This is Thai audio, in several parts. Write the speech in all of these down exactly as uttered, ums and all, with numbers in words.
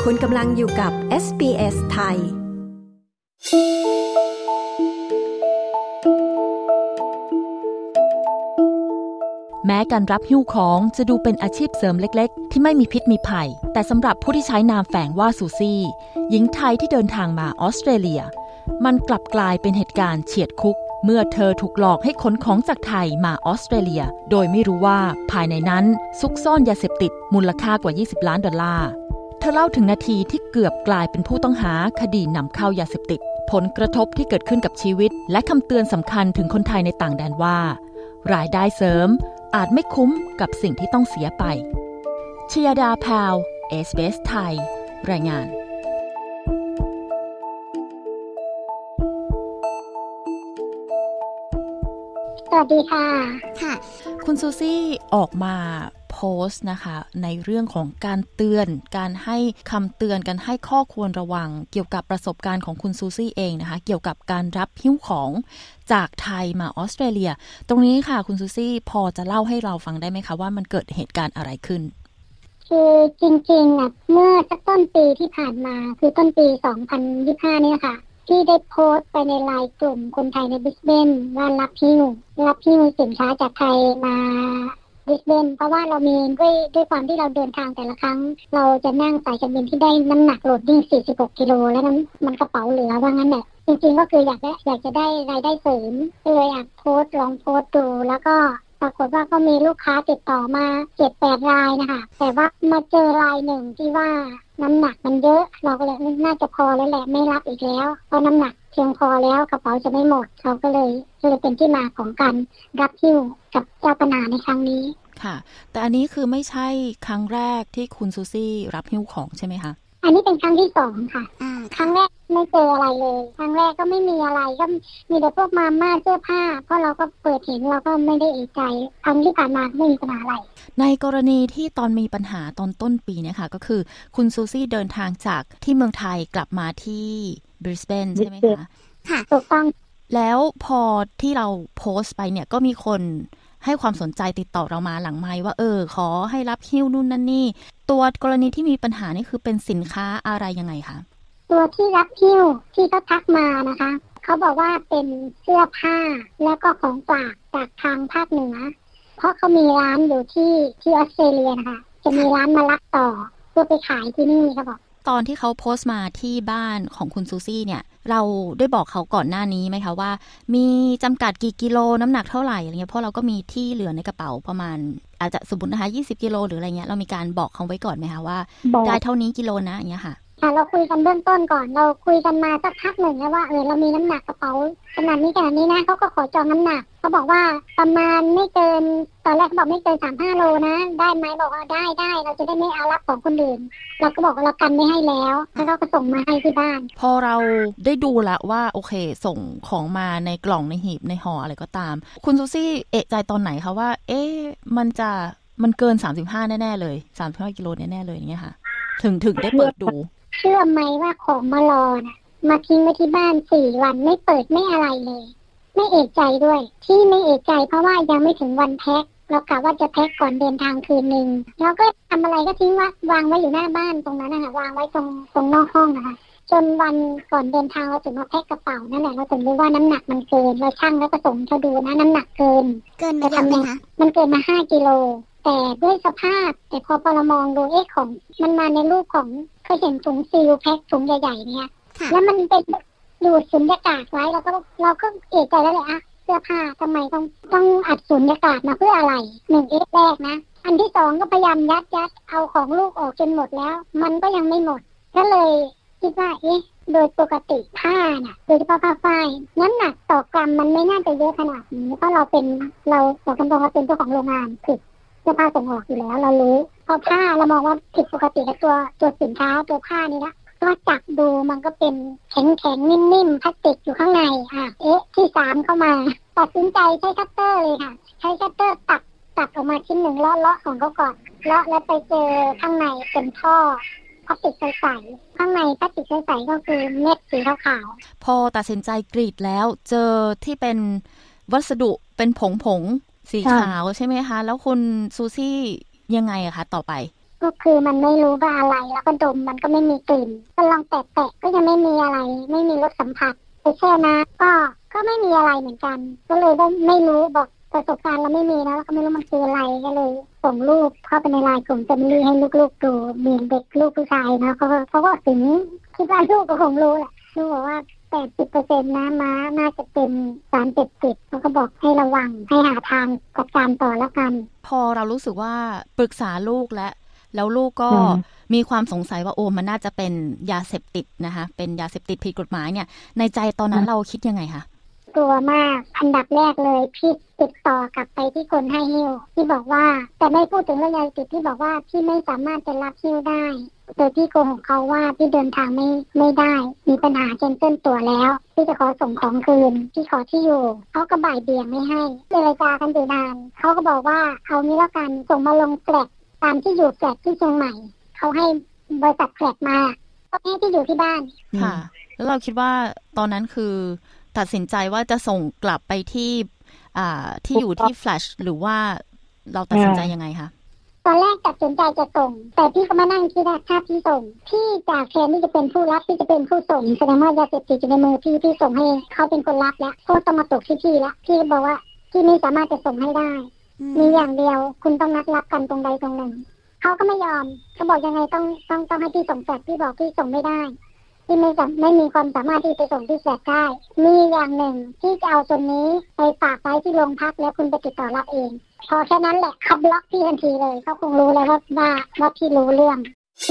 คุณกำลังอยู่กับ เอส บี เอส ไทยแม้การรับหิ้วของจะดูเป็นอาชีพเสริมเล็กๆที่ไม่มีพิษมีภัยแต่สำหรับผู้ที่ใช้นามแฝงว่าซูซี่หญิงไทยที่เดินทางมาออสเตรเลียมันกลับกลายเป็นเหตุการณ์เฉียดคุกเมื่อเธอถูกหลอกให้ขนของจากไทยมาออสเตรเลียโดยไม่รู้ว่าภายในนั้นซุกซ่อนยาเสพติดมูลค่ากว่ายี่สิบล้านดอลลาร์เธอเล่าถึงนาทีที่เกือบกลายเป็นผู้ต้องหาคดีนำเข้ายาเสพติดผลกระทบที่เกิดขึ้นกับชีวิตและคำเตือนสำคัญถึงคนไทยในต่างแดนว่ารายได้เสริมอาจไม่คุ้มกับสิ่งที่ต้องเสียไปชยดาพาว เอส บี เอส ไทยรายงานสวัสดีค่ะค่ะคุณซูซี่ออกมาโพสต์นะคะในเรื่องของการเตือนการให้คำเตือนการให้ข้อควรระวังเกี่ยวกับประสบการณ์ของคุณซูซี่เองนะคะเกี่ยวกับการรับหิ้วของจากไทยมาออสเตรเลียตรงนี้ค่ะคุณซูซี่พอจะเล่าให้เราฟังได้ไหมคะว่ามันเกิดเหตุการณ์อะไรขึ้นคือจริงๆอ่ะเมื่อสักต้นปีที่ผ่านมาคือต้นปีสองพันยี่สิบห้าเนี่ยค่ะที่ได้โพสต์ไปในไลน์กลุ่มคนไทยในบริสเบนว่ารับหิ้วรับหิ้วสินค้าจากไทยมาบริสเบนเพราะว่าเรามีด้วยด้วยความที่เราเดินทางแต่ละครั้งเราจะนั่งสายการบินที่ได้น้ำหนักโหลดดิ้งสี่สิบหกกิโลแล้วนั้นมันกระเป๋าเหลือว่างั้นแหละจริงๆก็คืออยากได้อยากจะได้รายได้เสริมเลยอยากโพสต์ลองโพสต์ดูแล้วก็ปรากฏว่าก็มีลูกค้าติดต่อมา เจ็ดแปด รายนะคะแต่ว่ามาเจอรายหนึ่งที่ว่าน้ำหนักมันเยอะเราก็เลยน่าจะพอแล้วแหละไม่รับอีกแล้วเพราะน้ำหนักเพียงพอแล้วกระเป๋าจะไม่หมดเขาก็เลยเลยเป็นที่มาของการรับหิ้วกับเจ้าปัญหาในครั้งนี้ค่ะแต่อันนี้คือไม่ใช่ครั้งแรกที่คุณซูซี่รับหิ้วของใช่ไหมคะอันนี้เป็นครั้งที่สองค่ะครั้งแรกไม่เจออะไรเลยครั้งแรกก็ไม่มีอะไรก็มีแต่พวกมาม่าเสื้อผ้าเพราะเราก็เปิดเห็นเราก็ไม่ได้เอะใจครั้งที่ผ่านมาไม่มีปัญหาอะไรในกรณีที่ตอนมีปัญหาตอนต้นปีเนี่ยค่ะก็คือคุณซูซี่เดินทางจากที่เมืองไทยกลับมาที่บริสเบนใช่ไหมคะค่ะถูกต้องแล้วพอที่เราโพสต์ไปเนี่ยก็มีคนให้ความสนใจติดต่อเรามาหลังไมค์ว่าเออขอให้รับหิ้วนู่นนั่นนี่ตัวกรณีที่มีปัญหานี่คือเป็นสินค้าอะไรยังไงคะตัวที่รับหิ้วที่เขาทักมานะคะเขาบอกว่าเป็นเสื้อผ้าแล้วก็ของฝากจากทางภาคเหนือเพราะเขามีร้านอยู่ที่ที่ออสเตรเลียนะคะจะมีร้านมารับต่อเพื่อไปขายที่นี่เขาบอกตอนที่เขาโพสต์มาที่บ้านของคุณซูซี่เนี่ยเราได้บอกเขาก่อนหน้านี้ไหมคะว่ามีจำกัดกี่กิโลน้ำหนักเท่าไหร่อะไรเงี้ยเพราะเราก็มีที่เหลือในกระเป๋าประมาณอาจจะสมมุตินะคะยี่สิบกิโลหรืออะไรเงี้ยเรามีการบอกเขาไว้ก่อนไหมคะว่าได้เท่านี้กิโลนะอย่างเงี้ยค่ะเราคุยกันเบื้องต้นก่อนเราคุยกันมาสักพักหนึ่งแล้วว่าเออเรามีน้ำหนักกระเป๋าขนาดนี้ขนาดนี้นะเขาก็ขอจองน้ำหนักเขาบอกว่าประมาณไม่เกินตอนแรกเขาบอกไม่เกินสามสิบห้าโลนะได้ไหมบอกว่าได้ได้เราจะได้ไม่เอารับของคนอื่นเราก็บอกว่าเรากันไม่ให้แล้วแล้วเขาก็ส่งมาให้ที่บ้านพอเราได้ดูแล้วว่าโอเคส่งของมาในกล่องในหีบในห่ออะไรก็ตามคุณซูซี่เอะใจตอนไหนคะว่าเอ๊ะมันจะมันเกินสามสิบห้าแน่ๆเลยสามสิบห้ากิโลแน่ๆเลยอย่างเงี้ยค่ะถึงถึงได้เปิดดูเชื่อไหมว่าของมารอนะมาทิ้งไว้ที่บ้านสี่วันไม่เปิดไม่อะไรเลยไม่เอกใจด้วยที่ไม่เอกใจเพราะว่ายังไม่ถึงวันแพ็คเรากะว่าจะแพ็คก่อนเดินทางคืนนึงแล้วก็ทำอะไรก็ทิ้งว่าวางไว้อยู่หน้าบ้านตรงนั้นนะคะวางไว้ตรงตรงนอกห้องนะคะจนวันก่อนเดินทางเราถึงมาแพ็คกระเป๋านั่นแหละเราถึงรู้ว่าน้ำหนักมันเกินเราชั่งแล้วก็ส่งเขาดูนะน้ำหนักเกินเกินไปเยอะไหมคะมันเกินมาห้ากิโลแต่ด้วยสภาพแต่พอพอเรามองดูเอ๊ะของมันมาในรูปของเคยเห็นถุงซีลแพ็คถุงใหญ่ๆเนี่ยแล้วมันเป็นดูดสุญญากาศไว้เราก็เราก็เอะใจแล้วเลยอะเสื้อผ้าทำไมต้องต้องอัดสุญญากาศมาเพื่ออะไรหนึ่งเอ๊ะแรกนะอันที่สองก็พยายามยัดยัดเอาของลูกออกจนหมดแล้วมันก็ยังไม่หมดก็เลยคิดว่าเอ๊ะโดยปกติผ้าน่ะโดยเฉพาะผ้าฝ้ายน้ำหนักต่อกรัมมันไม่น่าจะเยอะขนาดนี้เพราะเราเป็นเราบอกกันตรงว่าเป็นเจ้าของโรงงานคือเสื้อผ้าส่งออกอยู่แล้วเรารู้พอผ้าเรามองว่าผิดปกติกับตัวตัวสินค้าตัวผ้านี่ละก็จับดูมันก็เป็นแข็งแข็งนิ่มๆพลาสติกอยู่ข้างในอ่ะเอ๊ะที่สามเข้ามาตัดสินใจใช้คัตเตอร์เลยค่ะใช้คัตเตอร์ตัดตัดออกมาชิ้นหนึ่งเลาะเลาะของเขาก่อนเลาะแล้วไปเจอข้างในเป็นท่อพลาสติกใสๆข้างในพลาสติกใสๆก็คือเม็ดสีขาวๆพอตัดสินใจกรีดแล้วเจอที่เป็นวัสดุเป็นผงผงสีขาวใช่ไหมคะแล้วคุณซูซี่ยังไงอะคะต่อไปกก็คือมันไม่รู้ว่าอะไรแล้วก็ดมมันก็ไม่มีกลิ่นก็ลองแตะๆก็ยังไม่มีอะไรไม่มีรสสัมผัสไปแช่น้ำก็ก็ไม่มีอะไรเหมือนกันก็เลยได้ไม่รู้บอกประสบการณ์เราไม่มีนะแล้วก็ไม่รู้มันคืออะไรก็เลยส่งรูปเข้าไปในไลน์กลุ่มแฟมิลี่ให้ลูกๆดูมีเด็กลูกผู้ชายนะเขาเขาก็ถึงคิดว่าลูกก็คงรู้แหละลูกบอกว่าแปดสิบเปอร์เซ็นต์นะม้าน่าจะเป็นสารเสพติดเขาก็บอกให้ระวังให้หาทางจัดการต่อแล้วกันพอเรารู้สึกว่าปรึกษาลูกและแล้วลูกก็มีความสงสัยว่าโอ้มันน่าจะเป็นยาเสพติดนะคะเป็นยาเสพติดผิดกฎหมายเนี่ยในใจตอนนั้นเราคิดยังไงคะกลัวมากอันดับแรกเลยพี่ติดต่อกลับไปที่คนให้หิ้วที่บอกว่าแต่ไม่พูดถึงเรื่องยาเสพติดที่บอกว่าพี่ไม่สามารถจะรับหิ้วได้โดยที่โกหกเขาว่าพี่เดินทางไม่ไม่ได้มีปัญหาเจนเส้นตั๋วแล้วพี่จะขอส่งของคืนพี่ขอที่อยู่เขาก็บ่ายเบี่ยงไม่ให้เจรจากันอยู่นานเขาก็บอกว่าเอานี้แล้วกันส่งมาลงแฟลตตามที่อยู่แฟลตที่เชียงใหม่เขาให้บริษัทแฟลตมาก็ให้ที่อยู่ที่บ้านค่ะแล้วเราคิดว่าตอนนั้นคือตัดสินใจว่าจะส่งกลับไปที่อ่าที่อยู่ที่แฟลชหรือว่าเราตัดสินใจยังไงคะตอนแรกตัดสินใจจะส่งแต่พี่ก็มานั่งคิดว่าถ้าพี่ส่งพี่จากแทนที่จะเป็นผู้รับพี่จะเป็นผู้ส่งแสดงว่ายาเสพติดอยู่ในมือพี่พี่ส่งให้เขาเป็นคนรับแล้วก็ต้องมาตกที่พี่แล้วพี่บอกว่าพี่ไม่สามารถจะส่งให้ได้มีอย่างเดียวคุณต้องนัดรับกันตรงใดตรงหนึ่งเขาก็ไม่ยอมเขาบอกยังไงต้องต้องต้องให้พี่ส่งแฟลชพี่บอกพี่ส่งไม่ได้ที่ไม่ไม่มีความสามารถที่ไปส่งที่แฟลชได้มีอย่างหนึ่งที่จะเอาตัวนี้ไปฝากไว้ที่โรงพักแล้วคุณไปติดต่อรับเองพอแค่นั้นแหละเขาบล็อกพี่ทันทีเลยเขาคงรู้แล้วว่าว่าว่าพี่รู้เรื่อง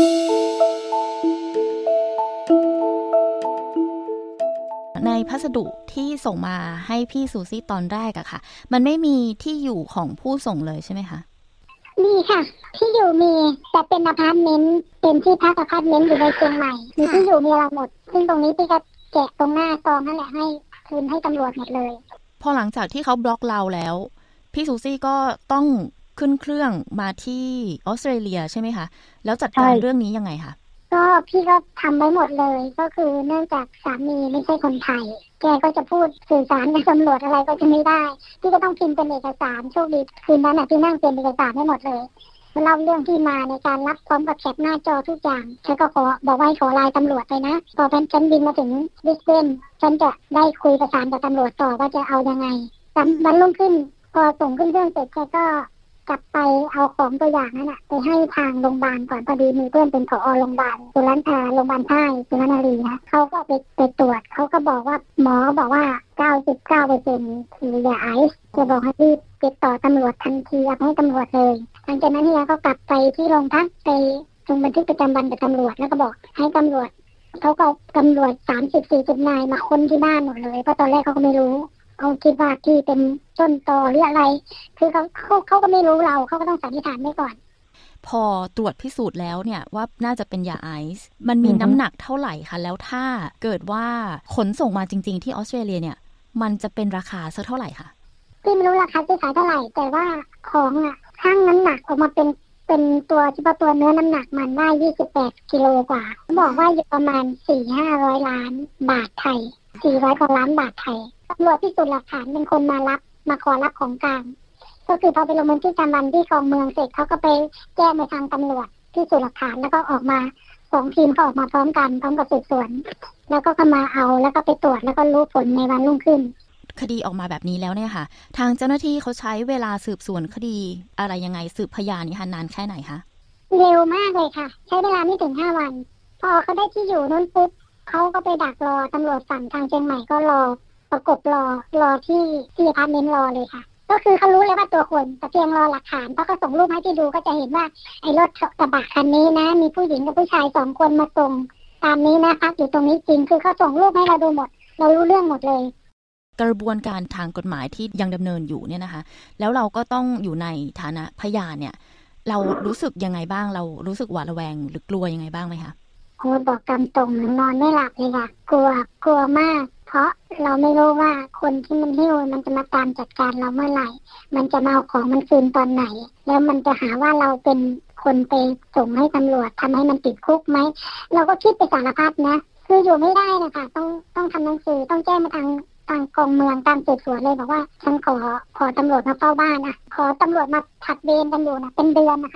ในพัสดุที่ส่งมาให้พี่ซูซี่ตอนแรกอะค่ะมันไม่มีที่อยู่ของผู้ส่งเลยใช่ไหมคะมีค่ะที่อยู่มีแต่เป็นอพาร์ตเมนต์เป็นที่พักอพาร์ตเมนต์อยู่ในเชียงใหม่มีที่อยู่มีอะไรหมดซึ่งตรงนี้พี่ก็แกะตรงหน้าซองนั่นแหละให้คืนให้ตำรวจหมดเลยพอหลังจากที่เขาบล็อกเราแล้วพี่ซูซี่ก็ต้องขึ้นเครื่องมาที่ออสเตรเลียใช่ไหมคะแล้วจัดการเรื่องนี้ยังไงคะก็พี่ก็ทำไว้หมดเลยก็คือเนื่องจากสามีไม่ใช่คนไทยแกก็จะพูดสื่อสารกับตำรวจอะไรก็จะไม่ได้พี่ก็ต้องพิมพ์เป็นเอกสารโชคดีคืนนั้นน่ะพี่นั่งเป็นเอกสารให้หมดเลยเล่าเรื่องที่มาในการรับพร้อมกับแคปหน้าจอทุกอย่างฉันก็ขอบอกว่าให้ขอไลน์ตำรวจไปนะพอฉันบินมาถึงบริสเบนฉันจะได้คุยประสานกับตำรวจต่อว่าจะเอายังไงวันรุ่งขึ้นพอส่งขึ้นเครื่องเสร็จแกก็กลับไปเอาของตัวอย่างนั้นน่ะไปให้ทางโรงพยาบาลก่อนพอดีมีเพื่อนเป็นผอโรงพยาบาลสุรัตน์โรงพยาบาลค่ายสุรนารีนะเขาก็ไปไปตรวจเขาก็บอกว่าหมอบอกว่า เก้าสิบเก้าเปอร์เซ็นต์ คือยาไอซ์จะบอกให้รีบติดต่อตำรวจทันทีให้ตำรวจเลยหลังจากนั้นเนี่ยก็กลับไปที่โรงพักไปลงบันทึกประจำวันกับตำรวจแล้วก็บอกให้ตำรวจเขาก็ตำรวจ สามสิบถึงสี่สิบ นายมาค้นที่บ้านหมดเลยเพราะตอนแรกเขาก็ไม่รู้เขาคิดว่าที่เป็นต้นตอหรืออะไรคือเขาเขาเขาก็ไม่รู้เราเขาก็ต้องสันนิษฐานไว้ก่อนพอตรวจพิสูจน์แล้วเนี่ยว่าน่าจะเป็นยาไอซ์มันมีน้ำหนักเท่าไหร่คะแล้วถ้าเกิดว่าขนส่งมาจริงๆที่ออสเตรเลียเนี่ยมันจะเป็นราคาสักเท่าไหร่คะพี่ไม่รู้ราคาที่ขายเท่าไหร่แต่ว่าของอ่ะชั่งน้ำหนักออกมาเป็นเป็นตัวเฉพาะตัวเนื้อน้ำหนักมันได้ยี่สิบแปดกิโลกว่าบอกว่าอยู่ประมาณ สี่ถึงห้าร้อย ล้านบาทไทยสี่ร้อยกว่าล้านบาทไทยตำรวจพิสูจน์หลักฐานเป็นคนมารับมาขอรับของกลางก็คือพอไปลงบันทึกประจำวันที่คลองเมืองเสร็จเขาก็ไปแจ้งไปทางตำรวจพิสูจน์หลักฐานแล้วก็ออกมาสองทีมเขาออกมาพร้อมกันพร้อมกับสืบสวนแล้วก็เข้ามาเอาแล้วก็ไปตรวจแล้วก็รู้ผลในวันรุ่งขึ้นคดีออกมาแบบนี้แล้วเนี่ยค่ะทางเจ้าหน้าที่เขาใช้เวลาสืบสวนคดีอะไรยังไงสืบพยานนี่คะนานแค่ไหนคะเร็วมากเลยค่ะใช้เวลาไม่ถึงห้าวันพอเขาได้ที่อยู่นั้นปุ๊บเขาก็ไปดักรอตำรวจฝั่งทางเชียงใหม่ก็รอประกบรอรอที่ที่อพาร์ตเมนต์รอเลยค่ะก็คือเขารู้เลยว่าตัวคนแต่เพียงรอหลักฐานเพราะเขาส่งรูปให้ที่ดูก็จะเห็นว่าไอ้รถกระบะคันนี้นะมีผู้หญิงกับผู้ชายสองคนมาส่งตามนี้นะพักอยู่ตรงนี้จริงคือเขาส่งรูปให้เราดูหมดเรารู้เรื่องหมดเลยกระบวนการทางกฎหมายที่ยังดำเนินอยู่เนี่ยนะคะแล้วเราก็ต้องอยู่ในฐานะพยานเนี่ยเรารู้สึกยังไงบ้างเรารู้สึกหวาดระแวงหรือกลัวยังไงบ้างไหมคะโอ้บอกตามตรงนอนไม่หลับเลยค่ะกลัวกลัวมากเพราะเราไม่รู้ว่าคนที่มันหิ้วมันจะมาตามจัดการเราเมื่อไหร่มันจะมาเอาของมันคืนตอนไหนแล้วมันจะหาว่าเราเป็นคนไปส่งให้ตำรวจทำให้มันติดคุกไหมเราก็คิดไปสารพัดนะคืออยู่ไม่ได้นะคะต้องต้องทำหนังสือต้องแจ้งมาทางทางกองเมืองตามสืบสวนเลยบอกว่าฉันขอขอตำรวจมาเฝ้าบ้านนะขอตำรวจมาผัดเวรกันอยู่นะเป็นเดือนนะคะ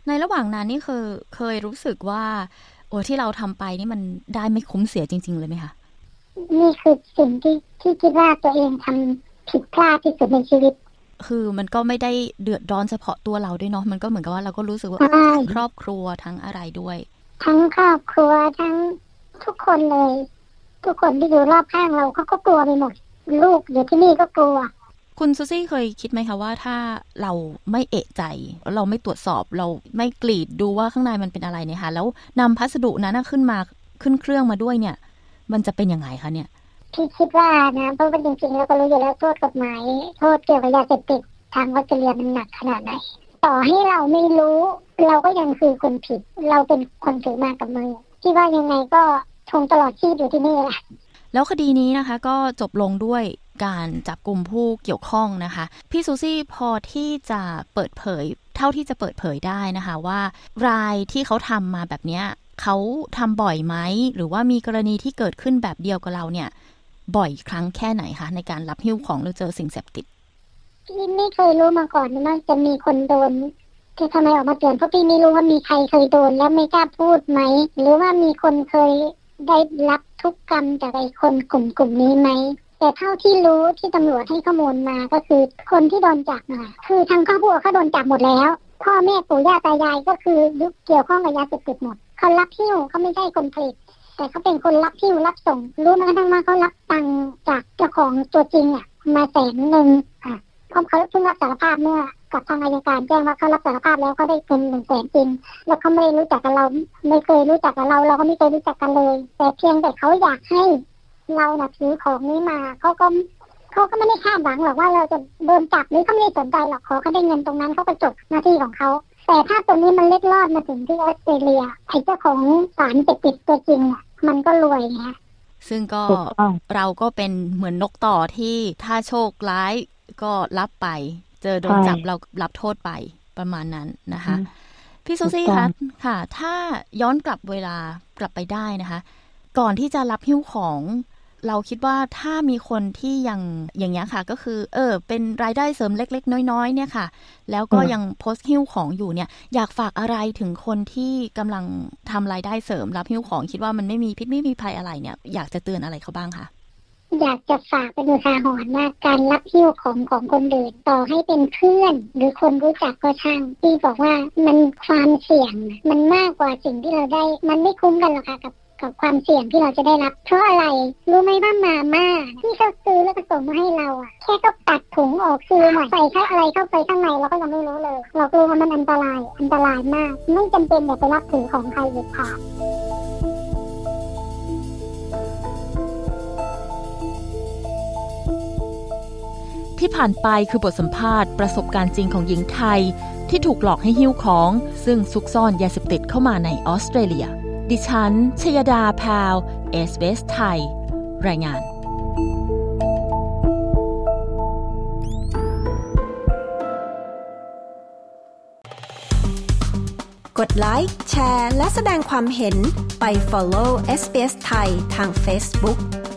ในระหว่างนั้นนี่คือเคยรู้สึกว่าโอ้ที่เราทำไปนี่มันได้ไม่คุ้มเสียจริงๆเลยไหมคะนี่คือสิ่งที่ที่คิดว่าตัวเองทำผิดพลาดที่สุดในชีวิตคือมันก็ไม่ได้เดือดร้อนเฉพาะตัวเราด้วยเนาะมันก็เหมือนกับว่าเราก็รู้สึกว่าครอบครัวทั้งอะไรด้วยทั้งครอบครัวทั้งทุกคนเลยทุกคนที่อยู่รอบข้างเราเขาก็กลัวไปหมดลูกอยู่ที่นี่ก็กลัวคุณซูซี่เคยคิดไหมคะว่าถ้าเราไม่เอะใจเราไม่ตรวจสอบเราไม่กรีดดูว่าข้างในมันเป็นอะไรเนี่ยค่ะแล้วนำพัสดุนั้นขึ้นมาขึ้นเครื่องมาด้วยเนี่ยมันจะเป็นยังไงคะเนี่ยพี่คิดว่านะเพราะว่าจริงๆเราก็รู้อยู่แล้วโทษกฎหมายโทษเกี่ยวกับยาเสพติดทางออสเตรเลียมันหนักขนาดไหนต่อให้เราไม่รู้เราก็ยังคือคนผิดเราเป็นคนถือมากับมือที่ว่ายังไงก็คงตลอดชีพอยู่ที่นี่แหละแล้วคดีนี้นะคะก็จบลงด้วยการจับกุมผู้เกี่ยวข้องนะคะพี่ซูซี่พอที่จะเปิดเผยเท่าที่จะเปิดเผยได้นะคะว่ารายที่เขาทำมาแบบนี้เขาทำบ่อยไหมหรือว่ามีกรณีที่เกิดขึ้นแบบเดียวกับเราเนี่ยบ่อยครั้งแค่ไหนคะในการรับหิ้วของหรือเจอสิ่งเสพติดพี่ไม่เคยรู้มาก่อนว่าจะมีคนโดนที่ทำไมออกมาเตือนเพราะพี่ไม่รู้ว่ามีใครเคยโดนแล้วไม่กล้าพูดไหมหรือว่ามีคนเคยได้รับทุกกรรมจากไอ้คนกลุ่มกลุ่มนี้ไหมแต่เท่าที่รู้ที่ตำรวจให้ข้อมูลมาก็คือคนที่โดนจับน่ะคือทางครอบครัวเขาโดนจับหมดแล้วพ่อแม่ปู่ย่าตายายก็คือยุคเกี่ยวข้องกับยาเสพติดหมดเขารับหิ้วเขาไม่ใช่คนผลิตแต่เขาเป็นคนรับหิ้วรับส่งรู้แม้กระทั่งว่าเขารับตังค์จากเจ้าของตัวจริงอ่ะมาแสนหนึ่งอ่ะเพราะเขาเพิ่งรับสารภาพเมื่อกับทางอัยการแจ้งว่าเขารับสารภาพแล้วเขาได้เงินหนึ่งแสนจริงแล้วเขาไม่รู้จักกับเราไม่เคยรู้จักกับเราเราก็ไม่เคยรู้จักกันเลยแต่เพียงแต่เขาอยากให้เราน่ะถือของนี้มาเขาก็เขาก็ไม่ได้คาดหวังหรอกว่าเราจะโดนจับหรือเขาไม่ได้สนใจหรอกขอเขาได้เงินตรงนั้นเขาก็จบหน้าที่ของเขาแต่ถ้าตรงนี้มันเล็ดลอดมาถึงที่ออสเตรเลียไอ้เจ้าของสารเสพติดตัวจริงอ่ะมันก็รวยไงซึ่งก็เราก็เป็นเหมือนนกต่อที่ถ้าโชคร้ายก็รับไปเจอโดนจับเรารับโทษไปประมาณนั้นนะคะพี่ซูซี่คะค่ะถ้าย้อนกลับเวลากลับไปได้นะคะก่อนที่จะรับหิ้วของเราคิดว่าถ้ามีคนที่ยังอย่างเงี้ยค่ะก็คือเออเป็นรายได้เสริมเล็กๆน้อยๆเนี่ยค่ะแล้วก็ยังโพสต์หิ้วของอยู่เนี่ยอยากฝากอะไรถึงคนที่กำลังทำรายได้เสริมรับหิ้วของคิดว่ามันไม่มีพิษไม่มีภัยอะไรเนี่ยอยากจะเตือนอะไรเขาบ้างคะอยากจะฝากเป็นอุทาหรณ์ว่าการรับหิ้วของของคนอื่นต่อให้เป็นเพื่อนหรือคนรู้จักก็ช่างที่บอกว่ามันความเสี่ยงมันมากกว่าสิ่งที่เราได้มันไม่คุ้มกันหรอกค่ะกับกับความเสี่ยงที่เราจะได้รับเพราะอะไรรู้ไหมว่ามาม่าที่เขาซื้อแล้วก็ส่งมาให้เราอ่ะแค่ก็ตัดถุงออกซื้อหน่อยใส่เข้าอะไรเข้าไปข้างในเราก็ยังไม่รู้เลยเรากลัวว่ามันอันตรายอันตรายมากไม่จำเป็นอย่าไปรับถือของใครเด็ดขาดที่ผ่านไปคือบทสัมภาษณ์ประสบการณ์จริงของหญิงไทยที่ถูกหลอกให้หิ้วของซึ่งซุกซ่อนยาเสพติดเข้ามาในออสเตรเลียดิฉันชยดาแพรว เอส บี เอส ไทยรายงานกดไลค์แชร์และแสดงความเห็นไป follow เอส บี เอส ไทยทาง Facebook